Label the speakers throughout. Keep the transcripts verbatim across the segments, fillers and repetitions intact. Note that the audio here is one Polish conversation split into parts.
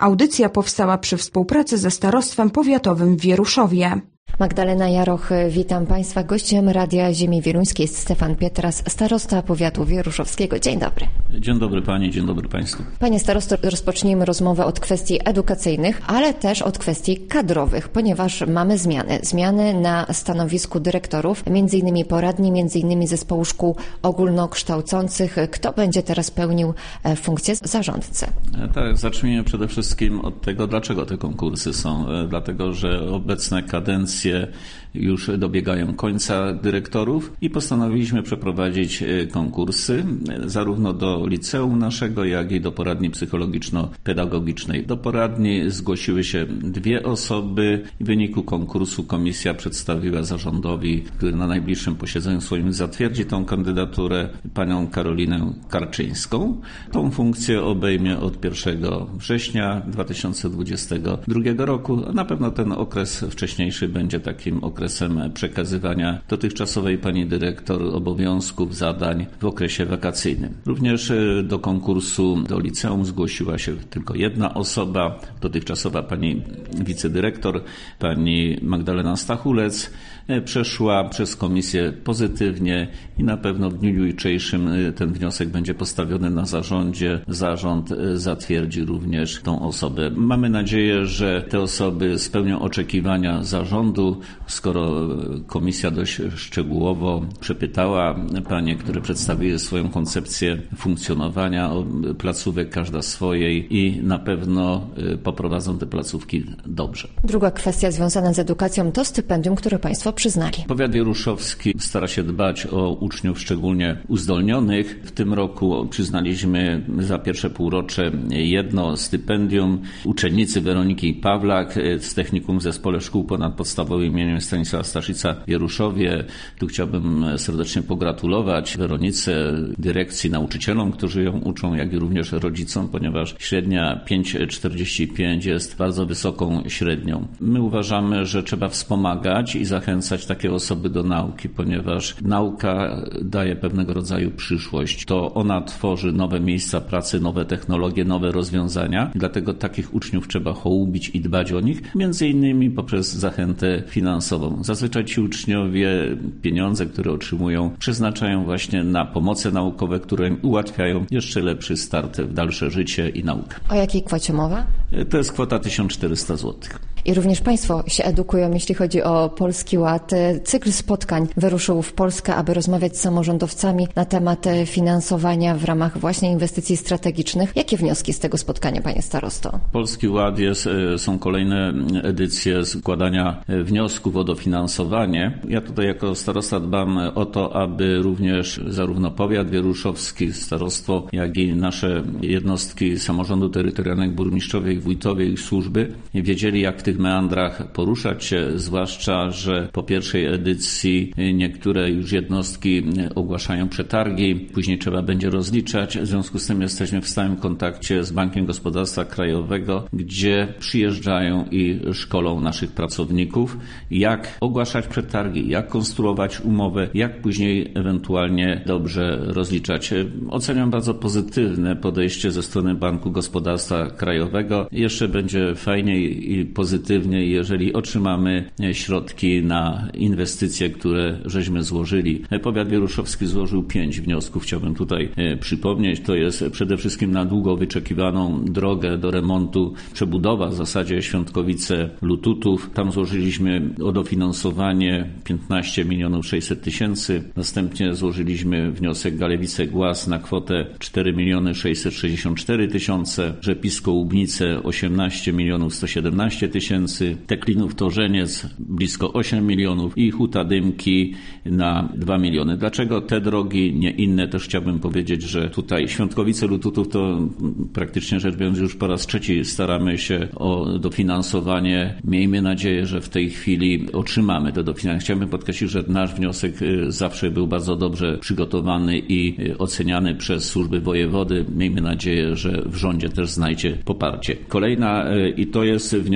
Speaker 1: Audycja powstała przy współpracy ze Starostwem Powiatowym w Wieruszowie.
Speaker 2: Magdalena Jaroch, witam Państwa. Gościem Radia Ziemi Wieluńskiej jest Stefan Pietras, starosta powiatu wieruszowskiego. Dzień dobry.
Speaker 3: Dzień dobry Pani, dzień dobry Państwu.
Speaker 2: Panie starosto, rozpocznijmy rozmowę od kwestii edukacyjnych, ale też od kwestii kadrowych, ponieważ mamy zmiany. Zmiany na stanowisku dyrektorów, między innymi poradni, między innymi zespołu szkół ogólnokształcących. Kto będzie teraz pełnił funkcję zarządcy?
Speaker 3: Tak, zacznijmy przede wszystkim od tego, dlaczego te konkursy są. Dlatego, że obecne kadencje już dobiegają końca dyrektorów i postanowiliśmy przeprowadzić konkursy zarówno do liceum naszego, jak i do poradni psychologiczno-pedagogicznej. Do poradni zgłosiły się dwie osoby. W wyniku konkursu komisja przedstawiła zarządowi, który na najbliższym posiedzeniu swoim zatwierdzi tą kandydaturę, panią Karolinę Karczyńską. Tą funkcję obejmie od pierwszego września dwa tysiące dwudziestego drugiego roku. Na pewno ten okres wcześniejszy będzie takim okresem przekazywania dotychczasowej pani dyrektor obowiązków, zadań w okresie wakacyjnym. Również do konkursu do liceum zgłosiła się tylko jedna osoba, dotychczasowa pani wicedyrektor, pani Magdalena Stachulec. Przeszła przez komisję pozytywnie i na pewno w dniu jutrzejszym ten wniosek będzie postawiony na zarządzie. Zarząd zatwierdzi również tą osobę. Mamy nadzieję, że te osoby spełnią oczekiwania zarządu, skoro komisja dość szczegółowo przepytała panie, które przedstawiły swoją koncepcję funkcjonowania placówek, każda swojej, i na pewno poprowadzą te placówki dobrze.
Speaker 2: Druga kwestia związana z edukacją to stypendium, które Państwo przyznali.
Speaker 3: Powiat wieruszowski stara się dbać o uczniów szczególnie uzdolnionych. W tym roku przyznaliśmy za pierwsze półrocze jedno stypendium uczennicy Weroniki Pawlak z Technikum w Zespole Szkół Ponadpodstawowych imieniem Stanisława Staszica w Wieruszowie. Tu chciałbym serdecznie pogratulować Weronice, dyrekcji, nauczycielom, którzy ją uczą, jak i również rodzicom, ponieważ średnia pięć przecinek czterdzieści pięć jest bardzo wysoką średnią. My uważamy, że trzeba wspomagać i zachęcać takie osoby do nauki, ponieważ nauka daje pewnego rodzaju przyszłość. To ona tworzy nowe miejsca pracy, nowe technologie, nowe rozwiązania. Dlatego takich uczniów trzeba hołubić i dbać o nich, między innymi poprzez zachętę finansową. Zazwyczaj ci uczniowie pieniądze, które otrzymują, przeznaczają właśnie na pomoce naukowe, które im ułatwiają jeszcze lepszy start w dalsze życie i naukę.
Speaker 2: O jakiej kwocie mowa?
Speaker 3: To jest kwota tysiąc czterysta złotych.
Speaker 2: I również Państwo się edukują, jeśli chodzi o Polski Ład. Cykl spotkań wyruszył w Polskę, aby rozmawiać z samorządowcami na temat finansowania w ramach właśnie inwestycji strategicznych. Jakie wnioski z tego spotkania, panie starosto?
Speaker 3: Polski Ład jest, są kolejne edycje składania wniosków o dofinansowanie. Ja tutaj jako starosta dbam o to, aby również zarówno powiat wieruszowski, starostwo, jak i nasze jednostki samorządu terytorialnego, burmistrzowie i wójtowie i służby wiedzieli, jak w tych meandrach poruszać się, zwłaszcza, że po pierwszej edycji niektóre już jednostki ogłaszają przetargi, później trzeba będzie rozliczać. W związku z tym jesteśmy w stałym kontakcie z Bankiem Gospodarstwa Krajowego, gdzie przyjeżdżają i szkolą naszych pracowników, jak ogłaszać przetargi, jak konstruować umowę, jak później ewentualnie dobrze rozliczać. Oceniam bardzo pozytywne podejście ze strony Banku Gospodarstwa Krajowego. Jeszcze będzie fajniej i pozytywniej, jeżeli otrzymamy środki na inwestycje, które żeśmy złożyli. Powiat wieruszowski złożył pięć wniosków, chciałbym tutaj przypomnieć. To jest przede wszystkim na długo wyczekiwaną drogę do remontu, przebudowa w zasadzie Świątkowice-Lututów. Tam złożyliśmy o dofinansowanie piętnaście milionów sześćset tysięcy. Następnie złożyliśmy wniosek Galewice-Głaz na kwotę cztery miliony sześćset sześćdziesiąt cztery tysiące, Rzepisko-Łubnice osiemnaście milionów sto siedemnaście tysięcy, Teklinów Torzeniec blisko osiem milionów i Huta Dymki na dwa miliony. Dlaczego te drogi, nie inne? Też chciałbym powiedzieć, że tutaj Świątkowice Lututów to praktycznie rzecz biorąc już po raz trzeci staramy się o dofinansowanie. Miejmy nadzieję, że w tej chwili otrzymamy to dofinansowanie. Chciałbym podkreślić, że nasz wniosek zawsze był bardzo dobrze przygotowany i oceniany przez służby wojewody. Miejmy nadzieję, że w rządzie też znajdzie poparcie. Kolejna, i to jest wniosek, który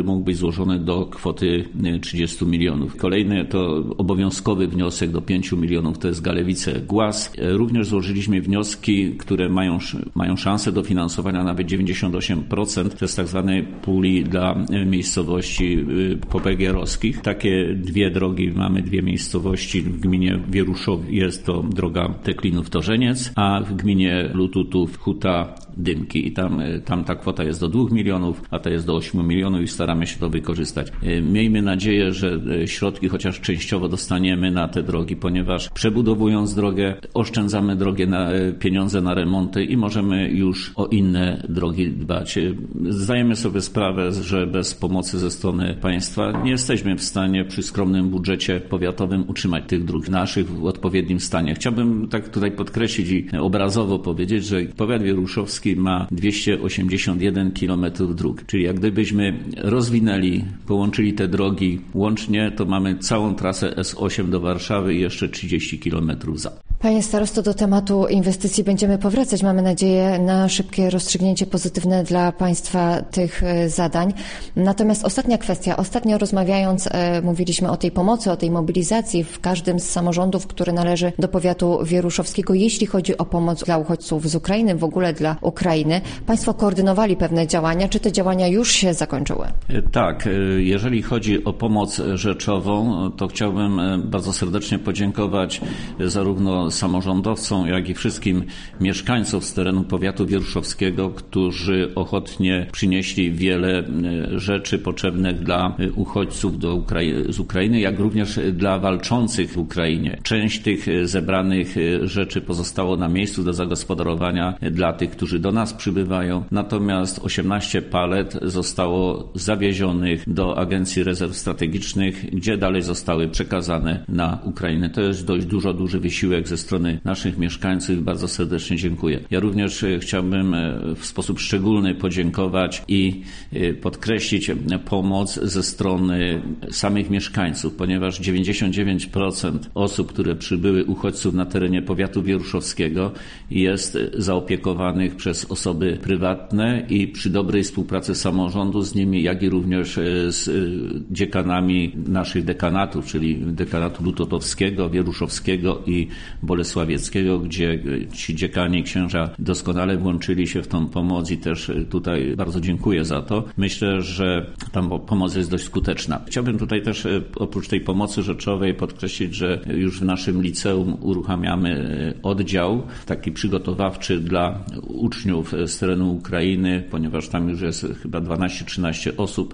Speaker 3: który mógł być złożony do kwoty trzydziestu milionów. Kolejny to obowiązkowy wniosek do pięciu milionów, to jest Galewice-Głaz. Również złożyliśmy wnioski, które mają, mają szansę dofinansowania nawet dziewięćdziesiąt osiem procent. To jest tak zwanej puli dla miejscowości popegierowskich. Takie dwie drogi, mamy dwie miejscowości w gminie Wieruszow, jest to droga Teklinów-Torzeniec, a w gminie Lututów Huta Dymki i tam, tam ta kwota jest do dwóch milionów, a ta jest do ośmiu milionów i staramy się to wykorzystać. Miejmy nadzieję, że środki chociaż częściowo dostaniemy na te drogi, ponieważ przebudowując drogę, oszczędzamy drogę na pieniądze na remonty i możemy już o inne drogi dbać. Zdajemy sobie sprawę, że bez pomocy ze strony państwa nie jesteśmy w stanie przy skromnym budżecie powiatowym utrzymać tych dróg naszych w odpowiednim stanie. Chciałbym tak tutaj podkreślić i obrazowo powiedzieć, że powiat wieruszowski ma dwieście osiemdziesiąt jeden kilometrów dróg, czyli jak gdybyśmy rozwinęli, połączyli te drogi łącznie, to mamy całą trasę S osiem do Warszawy i jeszcze trzydzieści kilometrów za.
Speaker 2: Panie starosto, do tematu inwestycji będziemy powracać. Mamy nadzieję na szybkie rozstrzygnięcie pozytywne dla państwa tych zadań. Natomiast ostatnia kwestia. Ostatnio rozmawiając e, mówiliśmy o tej pomocy, o tej mobilizacji w każdym z samorządów, który należy do powiatu wieruszowskiego, jeśli chodzi o pomoc dla uchodźców z Ukrainy, w ogóle dla Ukrainy. Państwo koordynowali pewne działania. Czy te działania już się zakończyły?
Speaker 3: Tak. Jeżeli chodzi o pomoc rzeczową, to chciałbym bardzo serdecznie podziękować zarówno samorządowcom, jak i wszystkim mieszkańcom z terenu powiatu wieruszowskiego, którzy ochotnie przynieśli wiele rzeczy potrzebnych dla uchodźców do Ukrai- z Ukrainy, jak również dla walczących w Ukrainie. Część tych zebranych rzeczy pozostało na miejscu do zagospodarowania dla tych, którzy do nas przybywają. Natomiast osiemnaście palet zostało zawiezionych do Agencji Rezerw Strategicznych, gdzie dalej zostały przekazane na Ukrainę. To jest dość dużo, duży wysiłek ze strony naszych mieszkańców i bardzo serdecznie dziękuję. Ja również chciałbym w sposób szczególny podziękować i podkreślić pomoc ze strony samych mieszkańców, ponieważ dziewięćdziesiąt dziewięć procent osób, które przybyły, uchodźców na terenie powiatu wieruszowskiego, jest zaopiekowanych przez osoby prywatne i przy dobrej współpracy samorządu z nimi, jak i również z dziekanami naszych dekanatów, czyli dekanatu lutotowskiego, wieruszowskiego i bolesławieckiego, gdzie ci dziekani, księża doskonale włączyli się w tą pomoc i też tutaj bardzo dziękuję za to. Myślę, że ta pomoc jest dość skuteczna. Chciałbym tutaj też oprócz tej pomocy rzeczowej podkreślić, że już w naszym liceum uruchamiamy oddział taki przygotowawczy dla uczniów z terenu Ukrainy, ponieważ tam już jest chyba dwanaście trzynaście osób.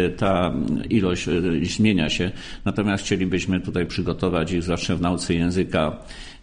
Speaker 3: Ta ilość zmienia się, natomiast chcielibyśmy tutaj przygotować ich zawsze w nauce języka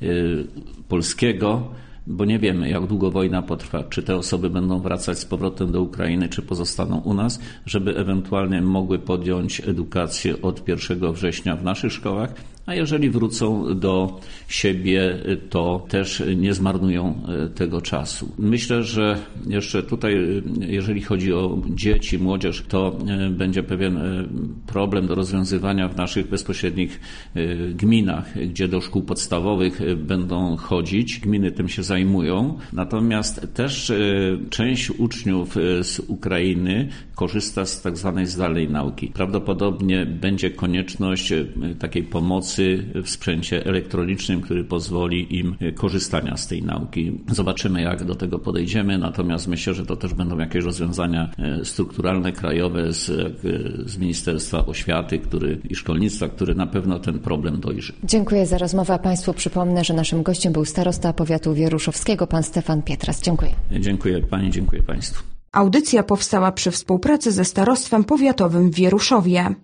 Speaker 3: polskiego, bo nie wiemy, jak długo wojna potrwa, czy te osoby będą wracać z powrotem do Ukrainy, czy pozostaną u nas, żeby ewentualnie mogły podjąć edukację od pierwszego września w naszych szkołach, a jeżeli wrócą do siebie, to też nie zmarnują tego czasu. Myślę, że jeszcze tutaj, jeżeli chodzi o dzieci, młodzież, to będzie pewien problem do rozwiązywania w naszych bezpośrednich gminach, gdzie do szkół podstawowych będą chodzić. Gminy tym się zajmują. Natomiast też część uczniów z Ukrainy korzysta z tak zwanej zdalnej nauki. Prawdopodobnie będzie konieczność takiej pomocy w sprzęcie elektronicznym, który pozwoli im korzystania z tej nauki. Zobaczymy, jak do tego podejdziemy, natomiast myślę, że to też będą jakieś rozwiązania strukturalne, krajowe z, z Ministerstwa Oświaty który, i Szkolnictwa, które na pewno ten problem dojrzy.
Speaker 2: Dziękuję za rozmowę. Państwu przypomnę, że naszym gościem był starosta powiatu wieruszowskiego, pan Stefan Pietras. Dziękuję. Dziękuję
Speaker 3: Pani, dziękuję Państwu.
Speaker 1: Audycja powstała przy współpracy ze Starostwem Powiatowym w Wieruszowie.